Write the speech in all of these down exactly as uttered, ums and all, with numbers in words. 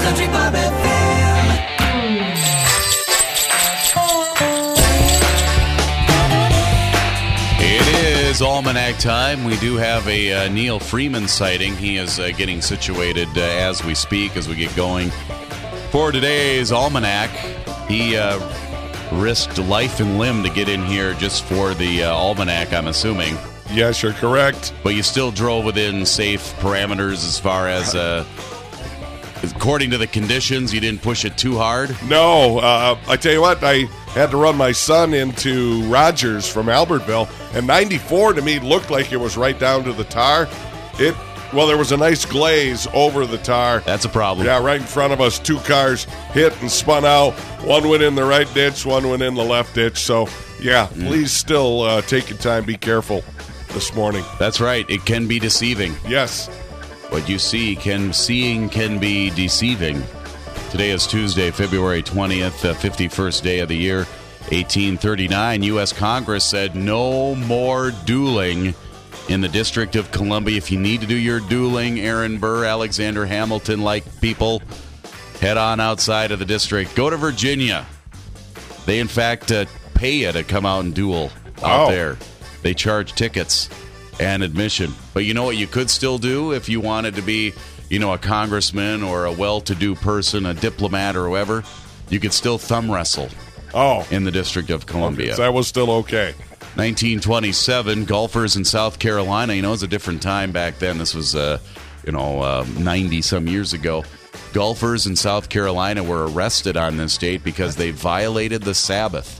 Country Bob F M. It is Almanac time. We do have a uh, Neil Freeman sighting. He is uh, getting situated uh, as we speak, as we get going. For today's Almanac, he uh, risked life and limb to get in here just for the uh, Almanac, I'm assuming. Yes, you're correct. But you still drove within safe parameters as far as, uh, according to the conditions, you didn't push it too hard? No, uh, I tell you what, I had to run my son into Rogers from Albertville, and ninety-four to me looked like it was right down to the tar. It, well, there was a nice glaze over the tar. That's a problem. Yeah, right in front of us, two cars hit and spun out. One went in the right ditch, one went in the left ditch. So, yeah, mm. please still uh, take your time, be careful this morning. That's right. It can be deceiving. Yes. What you see can, seeing can be deceiving. Today is Tuesday, February twentieth, uh, fifty-first day of the year, eighteen thirty-nine. U S Congress said no more dueling in the District of Columbia. If you need to do your dueling, Aaron Burr, Alexander Hamilton-like people, head on outside of the district. Go to Virginia. They, in fact, uh, pay you to come out and duel out wow. there. They charge tickets and admission. But you know what you could still do if you wanted to be, you know, a congressman or a well-to-do person, a diplomat or whoever? You could still thumb wrestle oh. in the District of Columbia. Okay, so that was still okay. nineteen twenty-seven, golfers in South Carolina. You know, it was a different time back then. This was, uh, you know, uh, ninety-some years ago. Golfers in South Carolina were arrested on this date because they violated the Sabbath.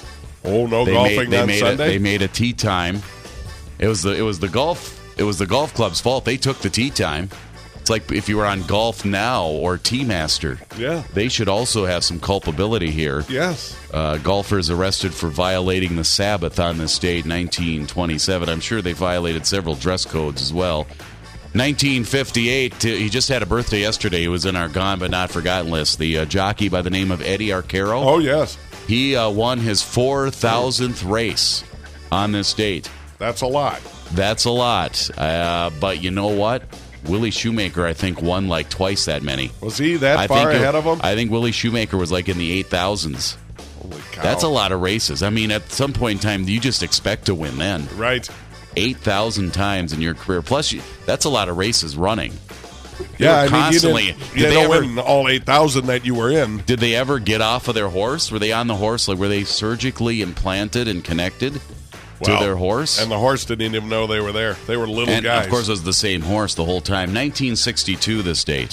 Oh, no they golfing made, they on made Sunday? A, they made a tee time. It was the it was the golf it was the golf club's fault. They took the tee time. It's like if you were on Golf Now or Tee Master. Yeah. They should also have some culpability here. Yes. Uh, golfers arrested for violating the Sabbath on this date, nineteen twenty-seven. I'm sure they violated several dress codes as well. nineteen fifty-eight, he just had a birthday yesterday. He was in our Gone But Not Forgotten list. The uh, jockey by the name of Eddie Arcaro. Oh, yes. He uh, won his four thousandth race on this date. That's a lot. That's a lot. Uh, but you know what? Willie Shoemaker, I think, won like twice that many. Was he that I far think ahead it, of him? I think Willie Shoemaker was like in the eight thousands. Holy cow. That's a lot of races. I mean, at some point in time, you just expect to win then. Right. eight thousand times in your career. Plus, you, that's a lot of races running. Yeah, I mean, constantly. you didn't, did you they don't ever, win all eight thousand that you were in. Did they ever get off of their horse? Were they on the horse? Like, were they surgically implanted and connected Well, to their horse? And the horse didn't even know they were there. They were little and guys. of course, it was the same horse the whole time. nineteen sixty-two, this date.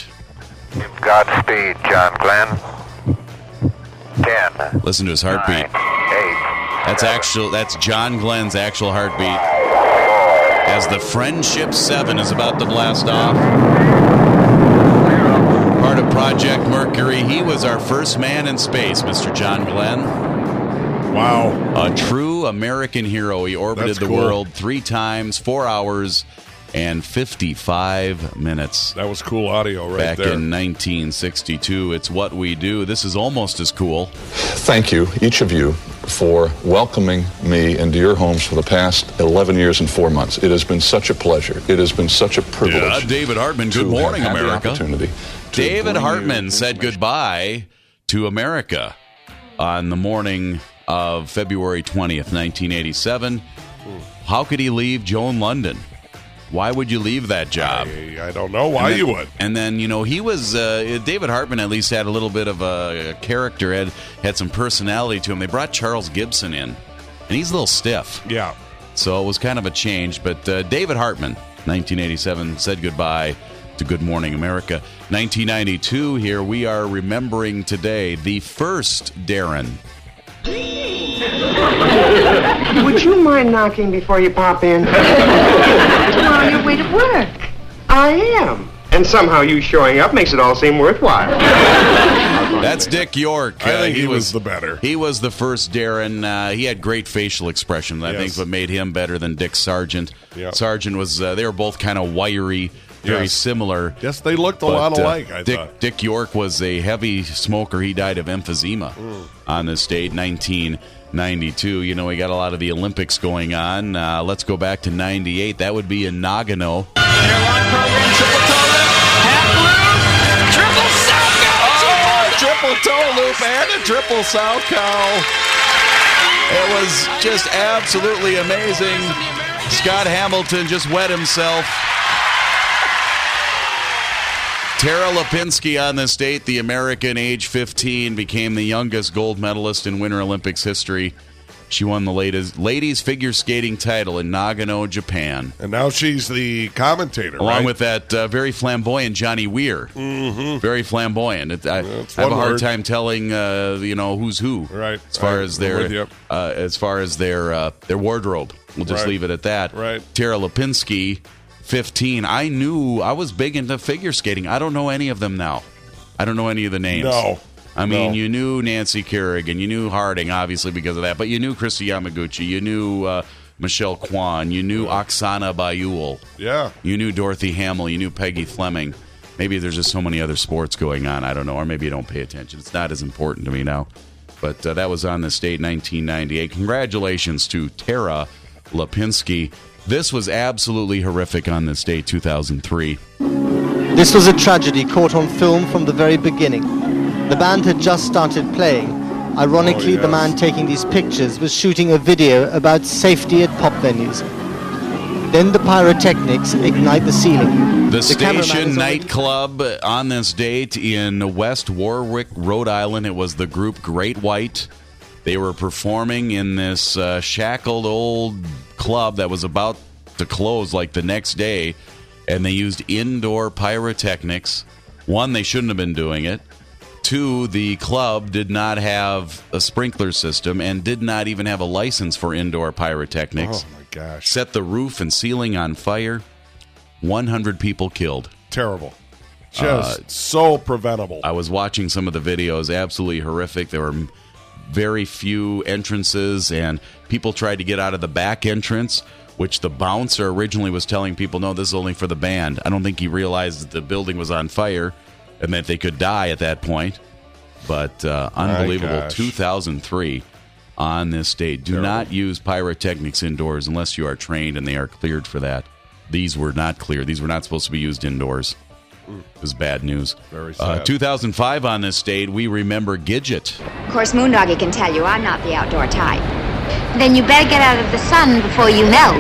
Godspeed, John Glenn. Ten. Listen to his heartbeat. Nine, eight. That's actual. That's John Glenn's actual heartbeat. As the Friendship seven is about to blast off. Part of Project Mercury. He was our first man in space, Mister John Glenn. Wow. A true American hero. He orbited That's the cool. world three times, four hours, and fifty-five minutes. That was cool audio right Back there. in nineteen sixty-two. It's what we do. This is almost as cool. Thank you, each of you, for welcoming me into your homes for the past eleven years and four months. It has been such a pleasure. It has been such a privilege. Yeah, David Hartman, good to morning, have had the America. opportunity to David bring Hartman you said information. goodbye to America on the morning of February twentieth, nineteen eighty-seven. How could he leave Joan London? Why would you leave that job? I, I don't know why And then- you would. And then, you know, he was, uh, David Hartman at least had a little bit of a, a character, had, had some personality to him. They brought Charles Gibson in, and he's a little stiff. Yeah. So it was kind of a change. But uh, David Hartman, nineteen eighty-seven, said goodbye to Good Morning America. nineteen ninety-two, here we are remembering today the first Darren. Would you mind knocking before you pop in? You're on your way to work. I am. And somehow you showing up makes it all seem worthwhile. That's Dick York. I Uh, think he, was, the better. He was the first Darren. Uh, he had great facial expressions, I Yes. think, what made him better than Dick Sargent. Yep. Sargent was, uh, they were both kind of wiry, very Yes. similar. Yes, they looked a But, lot uh, alike, I Dick, thought. Dick York was a heavy smoker. He died of emphysema Mm. on this date, nineteen ninety-two. You know, we got a lot of the Olympics going on. Uh, let's go back to ninety-eight. That would be in Nagano. Airline program, triple toe lift, half loop, triple triple toe loop and a triple south cow. It was just absolutely amazing. Scott Hamilton just wet himself. Tara Lipinski on this date, the American, age fifteen, became the youngest gold medalist in Winter Olympics history. She won the latest ladies figure skating title in Nagano, Japan. And now she's the commentator, Along right? with that uh, very flamboyant Johnny Weir. Mm-hmm. Very flamboyant. It, I, Yeah, I have a hard word. time telling, uh, you know, who's who. Right. As far I- as I'm with their, you. uh, as far as their, uh, their wardrobe. We'll just Right. leave it at that. Right. Tara Lipinski, fifteen. I knew I was big into figure skating. I don't know any of them now. I don't know any of the names. No. I mean, No. you knew Nancy Kerrigan, you knew Harding, obviously because of that, but you knew Christy Yamaguchi, you knew uh, Michelle Kwan, you knew Oksana Bayul, Yeah. you knew Dorothy Hamill, you knew Peggy Fleming. Maybe there's just so many other sports going on, I don't know, or maybe you don't pay attention. It's not as important to me now. But uh, that was on this date, nineteen ninety-eight. Congratulations to Tara Lipinski. This was absolutely horrific on this date, two thousand three. This was a tragedy caught on film from the very beginning. The band had just started playing. Ironically, Oh, yes. the man taking these pictures was shooting a video about safety at pop venues. Then the pyrotechnics ignite the ceiling. The, cameraman Station is already- nightclub on this date in West Warwick, Rhode Island. It was the group Great White. They were performing in this uh, shackled old club that was about to close like the next day, and they used indoor pyrotechnics. One, they shouldn't have been doing it. Two, the club did not have a sprinkler system and did not even have a license for indoor pyrotechnics. Oh, my gosh. Set the roof and ceiling on fire. one hundred people killed. Terrible. Just so preventable. I was watching some of the videos, absolutely horrific. There were m- very few entrances, and people tried to get out of the back entrance, which the bouncer originally was telling people, no, this is only for the band. I don't think he realized that the building was on fire and that they could die at that point. But uh, unbelievable. gosh. two thousand three on this date. Do Terrible. not use pyrotechnics indoors unless you are trained and they are cleared for that. These were not cleared. These were not supposed to be used indoors. It was bad news. Very Uh, sad. two thousand five on this date, we remember Gidget. Of course, Moondoggy can tell you I'm not the outdoor type. Then you better get out of the sun before you melt.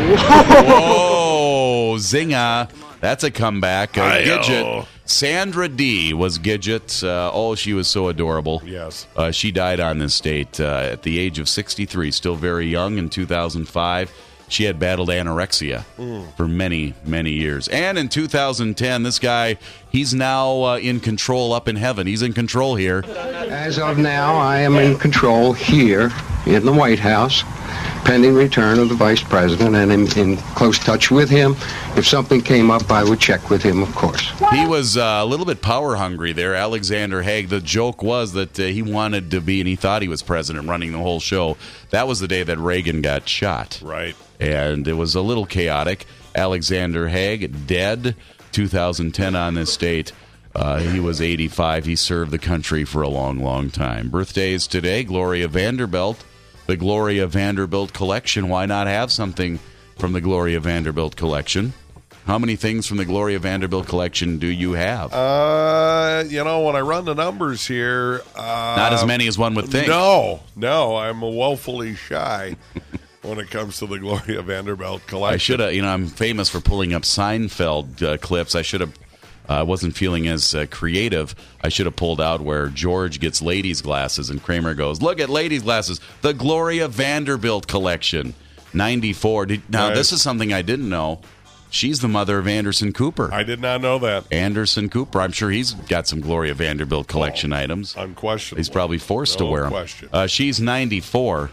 Oh, Zinga. That's a comeback. Uh, Hi-yo. Gidget. Sandra D was Gidget. Uh, oh, she was so adorable. Yes. Uh, she died on this date uh, at the age of sixty-three, still very young in two thousand five. She had battled anorexia for many, many years. And in two thousand ten, this guy, he's now uh, in control up in heaven. He's in control here. As of now, I am in control here in the White House, pending return of the Vice President, and in, in close touch with him. If something came up, I would check with him, of course. He was uh, a little bit power hungry there, Alexander Haig. The joke was that uh, he wanted to be, and he thought he was president running the whole show. That was the day that Reagan got shot. Right. And it was a little chaotic. Alexander Haig, dead, two thousand ten on this date. Uh, he was eighty-five. He served the country for a long, long time. Birthdays today, Gloria Vanderbilt. The Gloria Vanderbilt collection. Why not have something from the Gloria Vanderbilt collection? How many things from the Gloria Vanderbilt collection do you have? Uh, you know, when I run the numbers here, uh, Not as many as one would think. No, no, I'm woefully shy when it comes to the Gloria Vanderbilt collection. I should have, you know, I'm famous for pulling up Seinfeld uh, clips. I should have, I uh, wasn't feeling as uh, creative. I should have pulled out where George gets ladies' glasses and Kramer goes, look at ladies' glasses, the Gloria Vanderbilt collection, ninety-four. Did, now, Nice. this is something I didn't know. She's the mother of Anderson Cooper. I did not know that. Anderson Cooper. I'm sure he's got some Gloria Vanderbilt collection Oh, items. Unquestionably. He's probably forced No to wear them. question. Uh, she's ninety-four.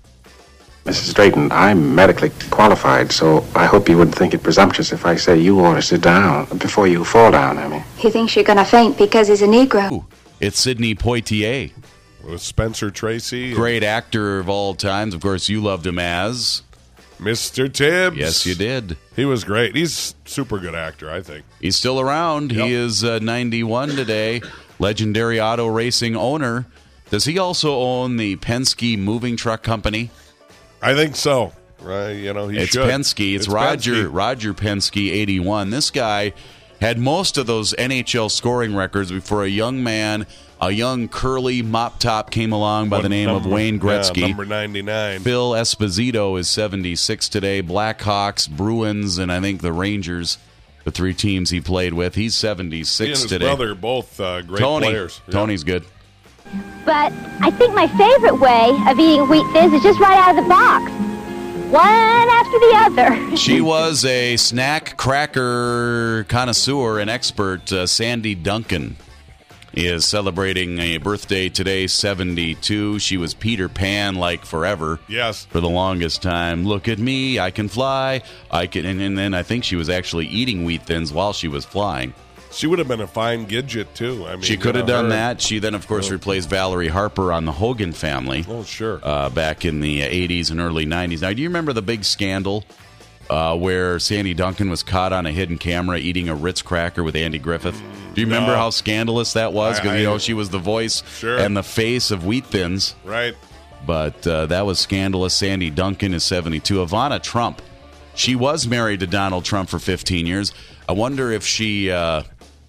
Missus Drayton, I'm medically qualified, so I hope you wouldn't think it presumptuous if I say you ought to sit down before you fall down, I mean. He thinks you're gonna faint because he's a Negro. Ooh, it's Sidney Poitier. With Spencer Tracy. Great actor of all times. Of course, you loved him as Mister Tibbs. Yes, you did. He was great. He's a super good actor, I think. He's still around. Yep. He is uh, ninety-one today. Legendary auto racing owner. Does he also own the Penske Moving Truck Company? I think so. Right? You know, he It's should. Penske. It's, Roger Penske. Roger Penske, eighty-one. This guy had most of those N H L scoring records before a young man, a young curly mop top came along by What the name number? of Wayne Gretzky. Yeah, number ninety-nine. Phil Esposito is seventy-six today. Blackhawks, Bruins, and I think the Rangers, the three teams he played with. He's seventy-six He and his today. brother are both uh, great Tony. players. Yeah. Tony's good. But I think my favorite way of eating Wheat Thins is just right out of the box. One after the other. She was a snack cracker connoisseur and expert. Uh, Sandy Duncan is celebrating a birthday today, seventy-two. She was Peter Pan like forever. Yes. For the longest time. Look at me, I can fly. I can, and, and then I think she was actually eating Wheat Thins while she was flying. She would have been a fine Gidget, too. I mean, She could you have know, done her- that. She then, of course, Oh. replaced Valerie Harper on the Hogan Family. Oh, sure. Uh, back in the eighties and early nineties. Now, do you remember the big scandal uh, where Sandy Duncan was caught on a hidden camera eating a Ritz cracker with Andy Griffith? Do you remember No. how scandalous that was? Because, I- you know, I- she was the voice Sure. and the face of Wheat Thins. Right. But uh, that was scandalous. Sandy Duncan is seventy-two. Ivana Trump, she was married to Donald Trump for fifteen years. I wonder if she uh,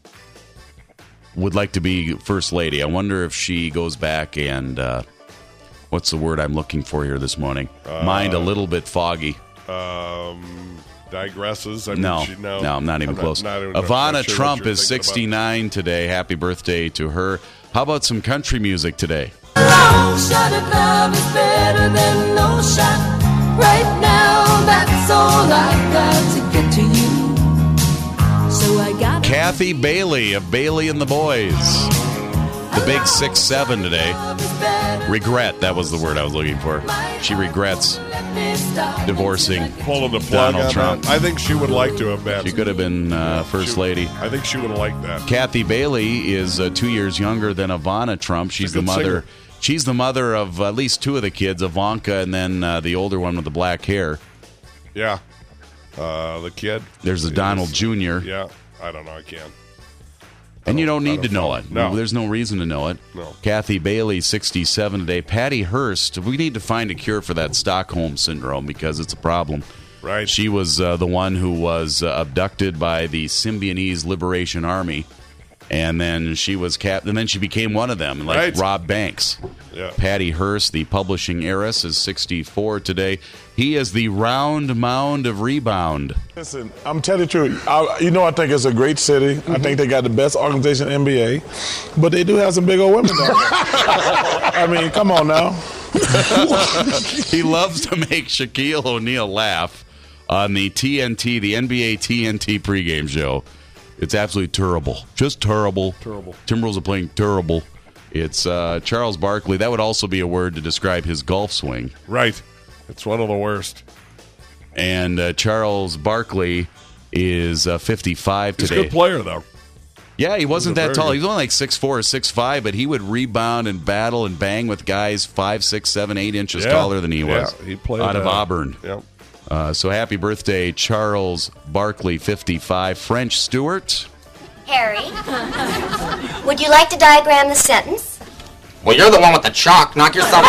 would like to be first lady. I wonder if she goes back and, uh, what's the word I'm looking for here this morning? Uh, Mind a little bit foggy. Um, digresses. I mean, No, she, no, no, I'm not even close. not even- not Ivana sure what Trump you're is thinking about. sixty-nine today. Happy birthday to her. How about some country music today? Long shot at love is better than no shot. Right now, that's all I got to get to you. So I got Kathy Bailey of Bailey and the Boys. The big six seven today. Regret, that was the word I was looking for. She regrets divorcing Pulling the plug Donald on Trump. that. I think she would like to have been. She could have been uh, first She- lady. I think she would have liked that. Kathy Bailey is uh, two years younger than Ivana Trump. She's She's a the good mother. singer. She's the mother of at least two of the kids, Ivanka, and then uh, the older one with the black hair. Yeah. Uh, the kid. There's a is- Donald Junior Yeah. I don't know. I can't. And you don't I need don't to know know. it. No. There's no reason to know it. No. Kathy Bailey, sixty-seven today. Patty Hearst. We need to find a cure for that Stockholm syndrome because it's a problem. Right. She was uh, the one who was uh, abducted by the Symbionese Liberation Army, and then she was cap- and then she became one of them, like Right. Rob Banks. Yeah. Patty Hearst, the publishing heiress, is sixty-four today. He is the round mound of rebound. Listen, I'm telling you the truth. I, you know, I think it's a great city. Mm-hmm. I think they got the best organization in the N B A, but they do have some big old women down there. I mean, come on now. He loves to make Shaquille O'Neal laugh on the T N T, the N B A T N T pregame show. It's absolutely terrible. Just terrible. Terrible. Timberwolves are playing terrible. It's uh, Charles Barkley. That would also be a word to describe his golf swing. Right. It's one of the worst. And uh, Charles Barkley is uh, fifty-five He's today. a good player, though. Yeah, he wasn't He's a that very tall. good- He was only like six four or six five, but he would rebound and battle and bang with guys five, six, seven, eight inches Yeah. taller than he was. Yeah, he played out of uh, Auburn. Yep. Uh, so happy birthday, Charles Barkley, fifty-five. French Stewart. Harry, would you like to diagram the sentence? Well, you're the one with the chalk. Knock yourself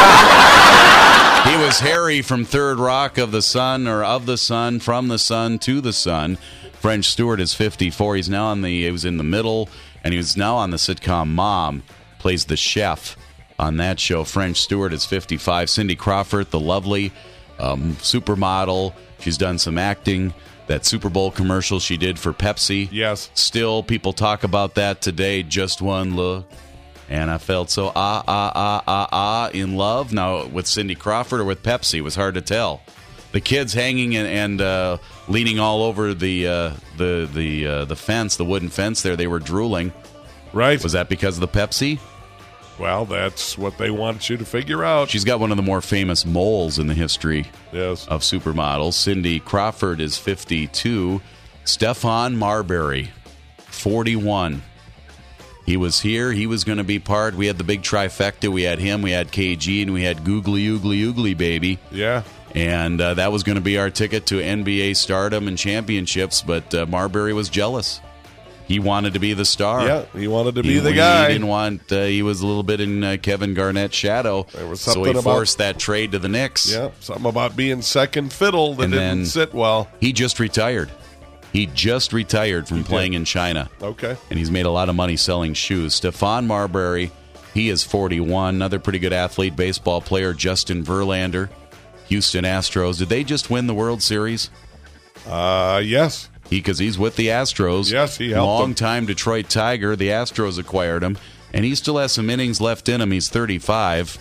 out. He was Harry from Third Rock of the Sun, or of the Sun, from the Sun to the Sun. French Stewart is fifty-four. He's now on the. He was in the middle, and he was now on the sitcom Mom. Plays the chef on that show. French Stewart is fifty-five. Cindy Crawford, the lovely um, supermodel. She's done some acting. That Super Bowl commercial she did for Pepsi. Yes. Still, people talk about that today. Just one look. And I felt so ah, ah, ah, ah, ah in love. Now, with Cindy Crawford or with Pepsi, it was hard to tell. The kids hanging and, and uh, leaning all over the uh, the the uh, the fence, the wooden fence there, they were drooling. Right. Was that because of the Pepsi? Well, that's what they wanted you to figure out. She's got one of the more famous moles in the history yes. of supermodels. Cindy Crawford is fifty-two. Stephon Marbury, forty-one. He was here. He was going to be part. We had the big trifecta. We had him. We had K G, and we had Googly Oogly Oogly Baby. Yeah. And uh, that was going to be our ticket to N B A stardom and championships, but uh, Marbury was jealous. He wanted to be the star. Yeah, he wanted to be He- the he guy. didn't want. Uh, he was a little bit in uh, Kevin Garnett's shadow, There was so he something about- forced that trade to the Knicks. Yeah, something about being second fiddle that And didn't then sit well. He just retired. He just retired from He playing did. in China. Okay. And he's made a lot of money selling shoes. Stephon Marbury, he is forty-one. Another pretty good athlete, baseball player, Justin Verlander, Houston Astros. Did they just win the World Series? Uh, yes. He Because he's with the Astros. Yes, he helped them. Long-time Detroit Tiger. The Astros acquired him. And he still has some innings left in him. He's thirty-five.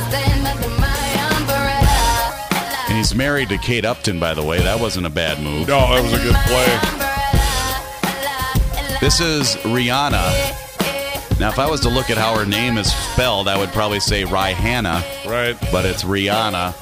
And he's married to Kate Upton, by the way. That wasn't a bad move. No, that was a good play. This is Rihanna. Now, if I was to look at how her name is spelled, I would probably say Rihanna. Right. But it's Rihanna.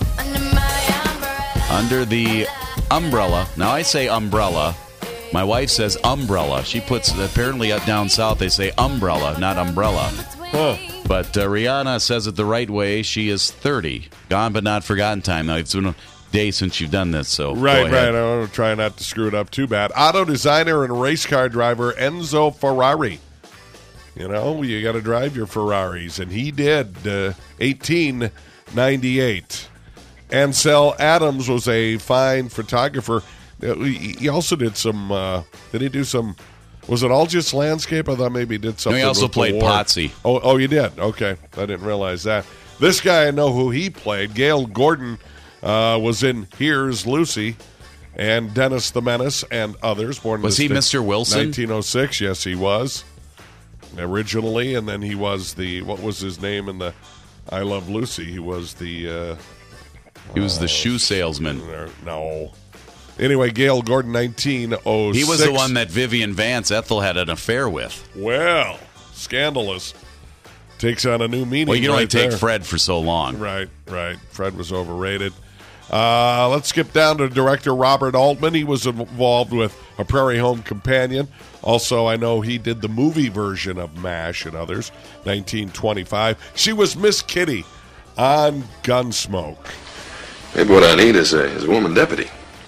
Under the umbrella. Now, I say umbrella. My wife says umbrella. She puts, apparently up down south, they say umbrella, not umbrella. Huh. But uh, Rihanna says it the right way. She is thirty. Gone but not forgotten time. Now, it's been a day since you've done this, so Right, go ahead. right. I want to try not to screw it up too bad. Auto designer and race car driver Enzo Ferrari. You know, you got to drive your Ferraris, and he did. Uh, eighteen ninety-eight. Ansel Adams was a fine photographer. Uh, He he also did some. Uh, did he do some? Was it all just landscape? I thought maybe he did something. No, he also with the played war. Potsy. Oh, oh, you did. Okay, I didn't realize that. This guy, I know who he played. Gail Gordon uh, was in Here's Lucy, and Dennis the Menace, and others. Born in Was the he state- Mister Wilson? nineteen oh six. Yes, he was originally, and then he was the what was his name in the I Love Lucy? He was the. Uh, He was the shoe salesman. No. Anyway, Gail Gordon, nineteen oh six. He was the one that Vivian Vance Ethel had an affair with. Well, scandalous. Takes on a new meaning. Well, you can only right take there. Fred for so long. Right, right. Fred was overrated. Uh, let's skip down to director Robert Altman. He was involved with A Prairie Home Companion. Also, I know he did the movie version of MASH and others, nineteen twenty-five. She was Miss Kitty on Gunsmoke. Maybe what I need is a, is a woman deputy.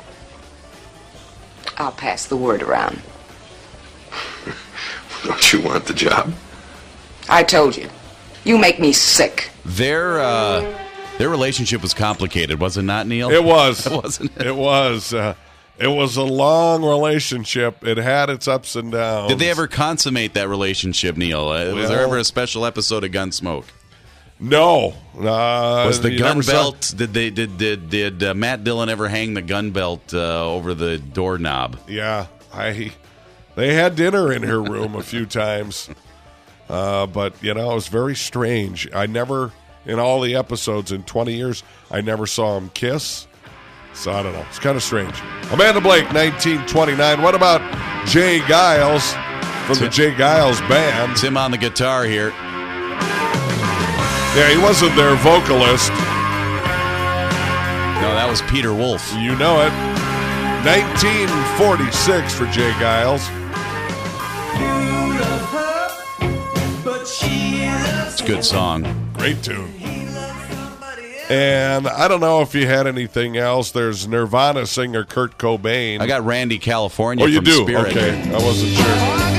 I'll pass the word around. Don't you want the job? I told you. You make me sick. Their uh, their relationship was complicated, was it not, Neil? It was. Wasn't it? It was. Uh, it was a long relationship. It had its ups and downs. Did they ever consummate that relationship, Neil? Uh, was there Well- ever a special episode of Gunsmoke? No. Uh, Was the you gun never saw- belt? Did they did did did uh, Matt Dillon ever hang the gun belt uh, over the doorknob? Yeah, I. They had dinner in her room a few times, uh, but you know it was very strange. I never, in all the episodes in twenty years, I never saw them kiss. So I don't know. It's kind of strange. Amanda Blake, nineteen twenty-nine. What about Jay Giles from the Jay Giles Band? Tim on the guitar here. Yeah, he wasn't their vocalist. No, that was Peter Wolf. You know it. nineteen forty-six for Jay Giles. It's a good song. Great tune. And I don't know if you had anything else. There's Nirvana singer Kurt Cobain. I got Randy California Oh, you from do? Spirit. Okay. I wasn't sure.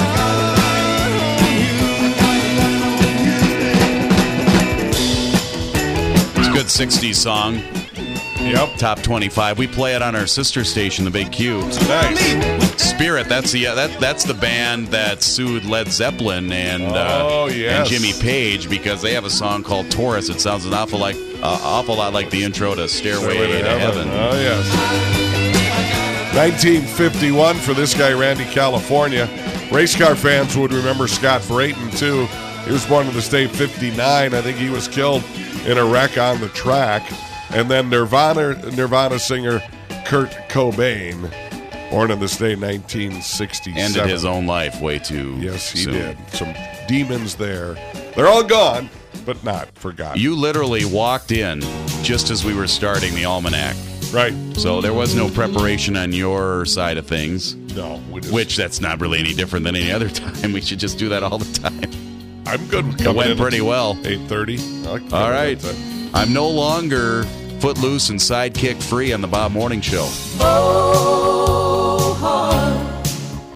It's a good sixties song. Yep. Top twenty-five. We play it on our sister station, the Big Q. Nice. Spirit. That's the uh, that that's the band that sued Led Zeppelin and Oh, uh, yes. and Jimmy Page because they have a song called Taurus. It sounds an awful like uh, awful lot like the intro to Stairway, Stairway to Heaven. Oh, yes. nineteen fifty-one for this guy, Randy California. Race car fans would remember Scott Brayton, too. He was born in the state fifty-nine. I think he was killed in a wreck on the track. And then Nirvana Nirvana singer Kurt Cobain, born in the state nineteen sixty-seven. Ended his own life way too Yes, he soon. did. Some demons there. They're all gone, but not forgotten. You literally walked in just as we were starting the almanac. Right. So there was no preparation on your side of things. No. We just, Which that's not really any different than any other time. We should just do that all the time. I'm good with It coming went in pretty at well. eight thirty. All right. I'm no longer footloose and sidekick free on the Bob Morning Show. Oh,